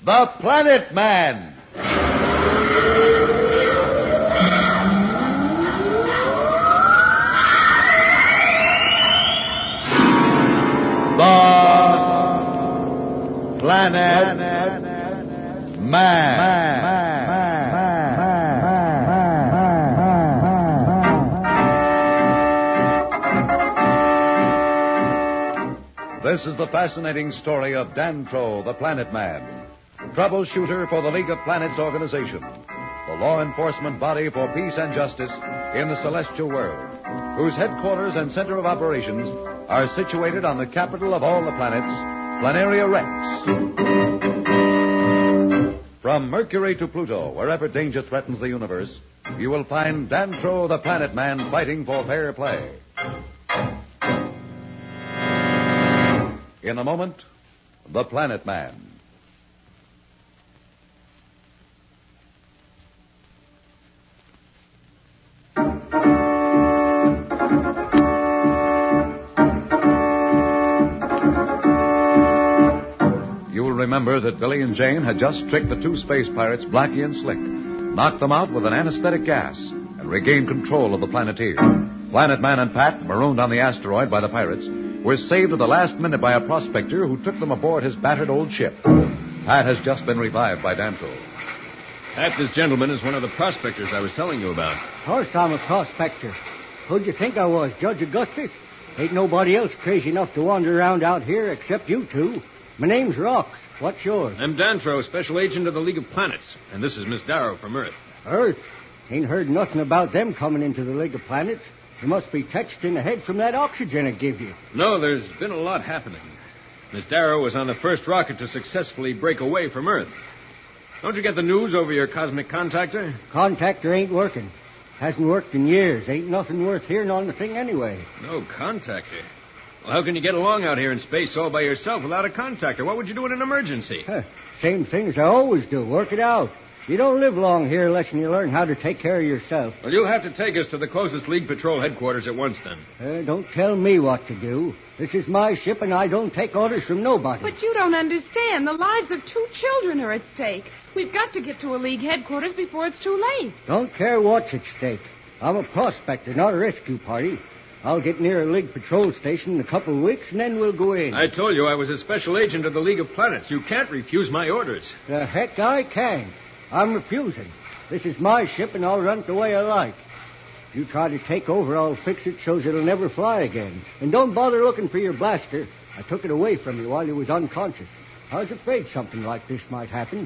The Planet Man. The Planet Man. This is the fascinating story of Dantro, the Planet Man, troubleshooter for the League of Planets organization, the law enforcement body for peace and justice in the celestial world, whose headquarters and center of operations are situated on the capital of all the planets, Planaria Rex. From Mercury to Pluto, wherever danger threatens the universe, you will find Dantro, the Planet Man, fighting for fair play. In a moment, The Planet Man. You will remember that Billy and Jane had just tricked the two space pirates, Blackie and Slick, knocked them out with an anesthetic gas, and regained control of the Planeteer. Planet Man and Pat, marooned on the asteroid by the pirates, were saved at the last minute by a prospector who took them aboard his battered old ship. Pat has just been revived by Dantro. Pat, this gentleman is one of the prospectors I was telling you about. Of course I'm a prospector. Who'd you think I was, Judge Augustus? Ain't nobody else crazy enough to wander around out here except you two. My name's Rox. What's yours? I'm Dantro, Special Agent of the League of Planets. And this is Miss Darrow from Earth. Earth? Ain't heard nothing about them coming into the League of Planets. You must be touched in the head from that oxygen it give you. No, there's been a lot happening. Miss Darrow was on the first rocket to successfully break away from Earth. Don't you get the news over your cosmic contactor? Contactor ain't working. Hasn't worked in years. Ain't nothing worth hearing on the thing anyway. No contactor? Well, how can you get along out here in space all by yourself without a contactor? What would you do in an emergency? Same thing as I always do. Work it out. You don't live long here unless you learn how to take care of yourself. Well, you'll have to take us to the closest League Patrol headquarters at once, then. Don't tell me what to do. This is my ship, and I don't take orders from nobody. But you don't understand. The lives of 2 children are at stake. We've got to get to a League headquarters before it's too late. Don't care what's at stake. I'm a prospector, not a rescue party. I'll get near a League Patrol station in a couple of weeks, and then we'll go in. I told you I was a special agent of the League of Planets. You can't refuse my orders. The heck I can. I'm refusing. This is my ship, and I'll run it the way I like. If you try to take over, I'll fix it so it'll never fly again. And don't bother looking for your blaster. I took it away from you while you was unconscious. I was afraid something like this might happen.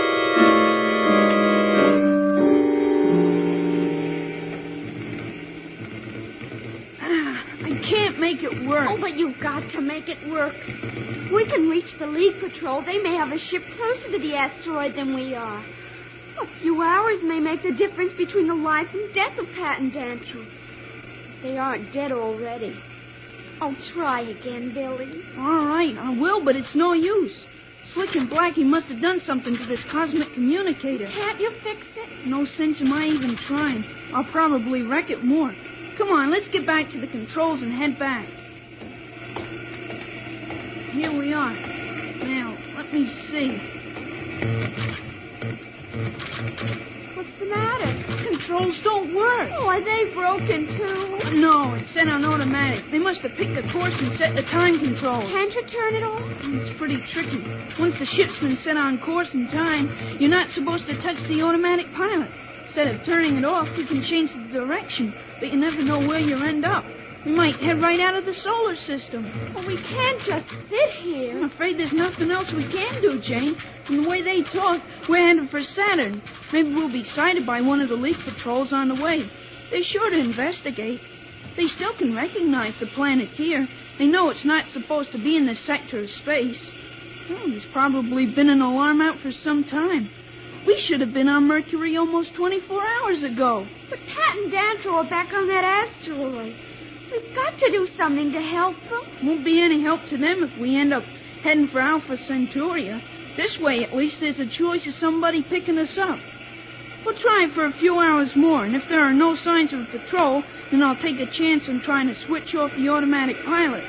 I can't make it work. Oh, but you've got to make it work. We can reach the League Patrol. They may have a ship closer to the asteroid than we are. A few hours may make the difference between the life and death of Pat and Dantro. They aren't dead already. Oh, try again, Billy. All right, I will, but it's no use. Slick and Blackie must have done something to this cosmic communicator. Can't you fix it? No sense in my even trying. I'll probably wreck it more. Come on, let's get back to the controls and head back. Here we are. Now, let me see. What's the matter? Controls don't work. Oh, are they broken, too? No, it's set on automatic. They must have picked a course and set the time control. Can't you turn it off? It's pretty tricky. Once the ship's been set on course and time, you're not supposed to touch the automatic pilot. Instead of turning it off, you can change the direction, but you never know where you'll end up. We might head right out of the solar system. Well, we can't just sit here. I'm afraid there's nothing else we can do, Jane. From the way they talk, we're headed for Saturn. Maybe we'll be sighted by one of the League Patrols on the way. They're sure to investigate. They still can recognize the Planeteer. They know it's not supposed to be in this sector of space. Well, there's probably been an alarm out for some time. We should have been on Mercury almost 24 hours ago. But Pat and Dantro are back on that asteroid. We've got to do something to help them. Won't be any help to them if we end up heading for Alpha Centauria. This way, at least, there's a choice of somebody picking us up. We'll try for a few hours more, and if there are no signs of a patrol, then I'll take a chance on trying to switch off the automatic pilot.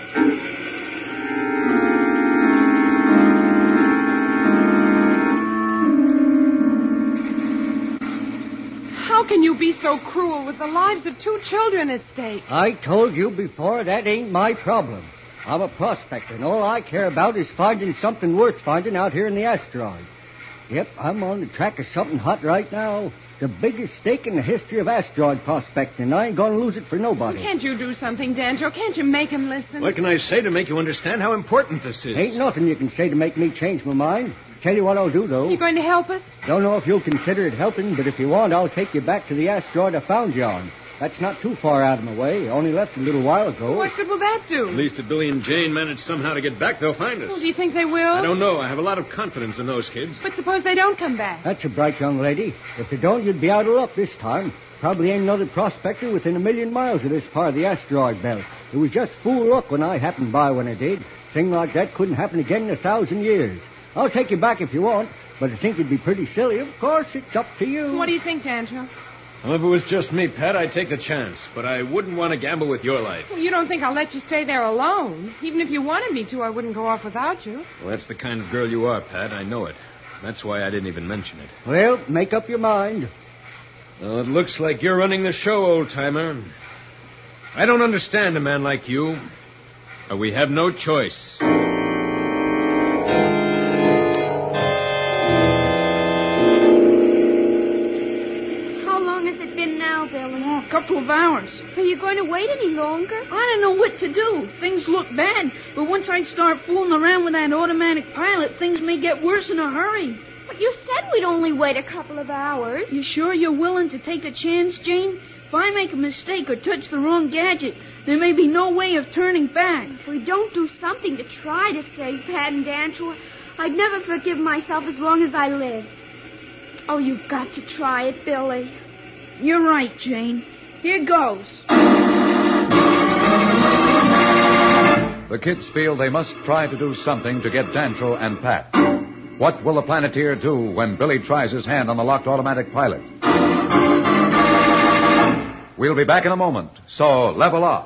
can you be so cruel with the lives of 2 children at stake? I told you before, that ain't my problem. I'm a prospector, and all I care about is finding something worth finding out here in the asteroid. Yep, I'm on the track of something hot right now. The biggest stake in the history of asteroid prospecting, and I ain't going to lose it for nobody. Can't you do something, Dancho? Can't you make him listen? What can I say to make you understand how important this is? Ain't nothing you can say to make me change my mind. Tell you what I'll do, though. You going to help us? Don't know if you'll consider it helping, but if you want, I'll take you back to the asteroid I found you on. That's not too far out of my way. Only left a little while ago. What good will that do? At least if Billy and Jane manage somehow to get back, they'll find us. Well, do you think they will? I don't know. I have a lot of confidence in those kids. But suppose they don't come back. That's a bright young lady. If they don't, you'd be out of luck this time. Probably ain't another prospector within 1,000,000 miles of this part of the asteroid belt. It was just fool luck when I happened by when I did. Thing like that couldn't happen again in 1,000 years. I'll take you back if you want, but I think it'd be pretty silly. Of course, it's up to you. What do you think, Dancho? Well, if it was just me, Pat, I'd take the chance. But I wouldn't want to gamble with your life. Well, you don't think I'll let you stay there alone? Even if you wanted me to, I wouldn't go off without you. Well, that's the kind of girl you are, Pat. I know it. That's why I didn't even mention it. Well, make up your mind. Well, it looks like you're running the show, old-timer. I don't understand a man like you, but we have no choice. A couple of hours. Are you going to wait any longer? I don't know what to do. Things look bad, but once I start fooling around with that automatic pilot, things may get worse in a hurry. But you said we'd only wait a couple of hours. You sure you're willing to take a chance, Jane? If I make a mistake or touch the wrong gadget, there may be no way of turning back. If we don't do something to try to save Pat and Dancho, I'd never forgive myself as long as I lived. Oh, you've got to try it, Billy. You're right, Jane. Here goes. The kids feel they must try to do something to get Dancho and Pat. What will the Planeteer do when Billy tries his hand on the locked automatic pilot? We'll be back in a moment, so level off.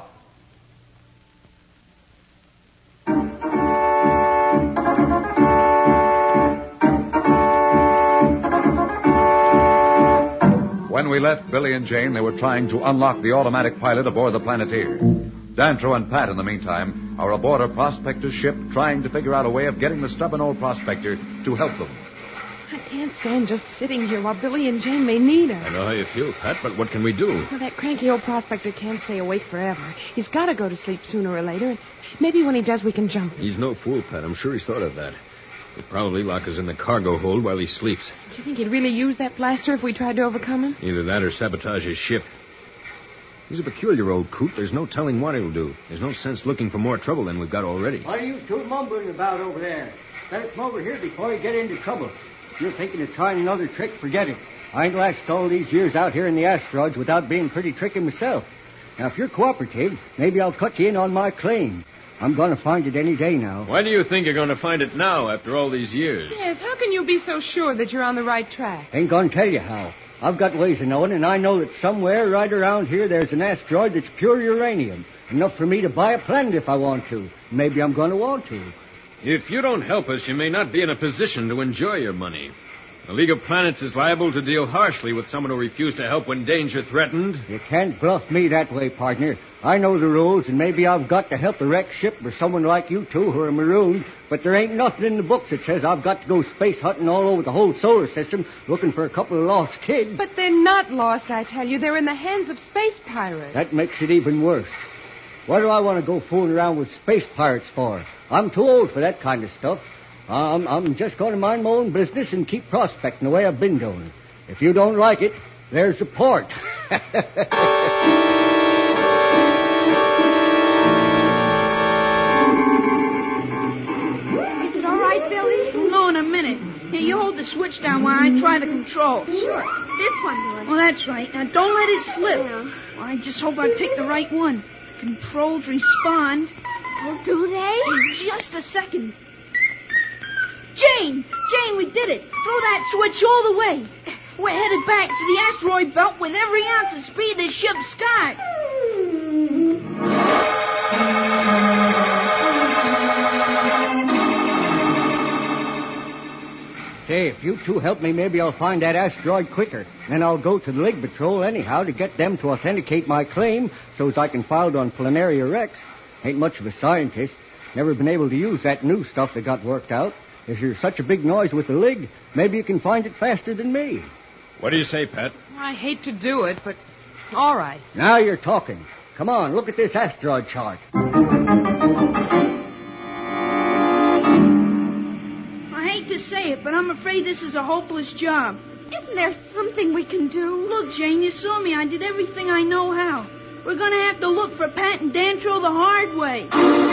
When we left Billy and Jane, they were trying to unlock the automatic pilot aboard the Planeteer. Dancho and Pat, in the meantime, are aboard a prospector's ship trying to figure out a way of getting the stubborn old prospector to help them. I can't stand just sitting here while Billy and Jane may need us. I know how you feel, Pat, but what can we do? Well, that cranky old prospector can't stay awake forever. He's got to go to sleep sooner or later, and maybe when he does, we can jump him. He's no fool, Pat. I'm sure he's thought of that. He'd probably lock us in the cargo hold while he sleeps. Do you think he'd really use that blaster if we tried to overcome him? Either that or sabotage his ship. He's a peculiar old coot. There's no telling what he'll do. There's no sense looking for more trouble than we've got already. What are you two mumbling about over there? Better come over here before you get into trouble. If you're thinking of trying another trick, forget it. I ain't lasted all these years out here in the asteroids without being pretty tricky myself. Now, if you're cooperative, maybe I'll cut you in on my claim. I'm going to find it any day now. Why do you think you're going to find it now after all these years? Yes, how can you be so sure that you're on the right track? Ain't going to tell you how. I've got ways of knowing, and I know that somewhere right around here there's an asteroid that's pure uranium. Enough for me to buy a planet if I want to. Maybe I'm going to want to. If you don't help us, you may not be in a position to enjoy your money. The League of Planets is liable to deal harshly with someone who refused to help when danger threatened. You can't bluff me that way, partner. I know the rules, and maybe I've got to help a wrecked ship or someone like you two who are marooned, but there ain't nothing in the books that says I've got to go space hunting all over the whole solar system looking for a couple of lost kids. But they're not lost, I tell you. They're in the hands of space pirates. That makes it even worse. What do I want to go fooling around with space pirates for? I'm too old for that kind of stuff. I'm just going to mind my own business and keep prospecting the way I've been doing. If you don't like it, there's the port. Is it all right, Billy? We'll know in a minute. Here, you hold the switch down while I try the controls. Sure. This one, Billy. Oh, that's right. Now, don't let it slip. Yeah. Well, I just hope I picked the right one. The controls respond. Oh, do they? In just a second. Jane, we did it. Throw that switch all the way. We're headed back to the asteroid belt with every ounce of speed this ship's got. Say, if you two help me, maybe I'll find that asteroid quicker. Then I'll go to the Lig Patrol anyhow to get them to authenticate my claim so's I can file it on Planaria Rex. Ain't much of a scientist. Never been able to use that new stuff that got worked out. If you're such a big noise with the Lig, maybe you can find it faster than me. What do you say, Pat? I hate to do it, but all right. Now you're talking. Come on, look at this asteroid chart. I hate to say it, but I'm afraid this is a hopeless job. Isn't there something we can do? Look, Jane, you saw me. I did everything I know how. We're going to have to look for Pat and Dantro the hard way.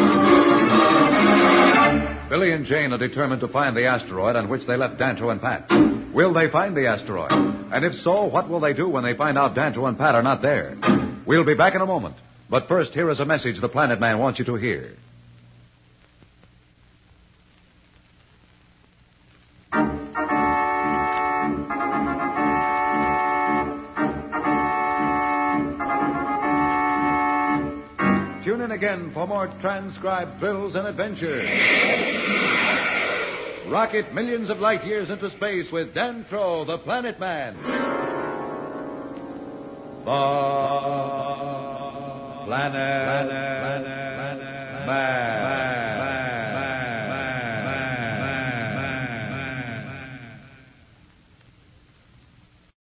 Billy and Jane are determined to find the asteroid on which they left Dantro and Pat. Will they find the asteroid? And if so, what will they do when they find out Dantro and Pat are not there? We'll be back in a moment. But first, here is a message the Planet Man wants you to hear. Tune in again for more transcribed thrills and adventures. Rocket millions of light years into space with Dantro, the Planet Man. The Planet Man.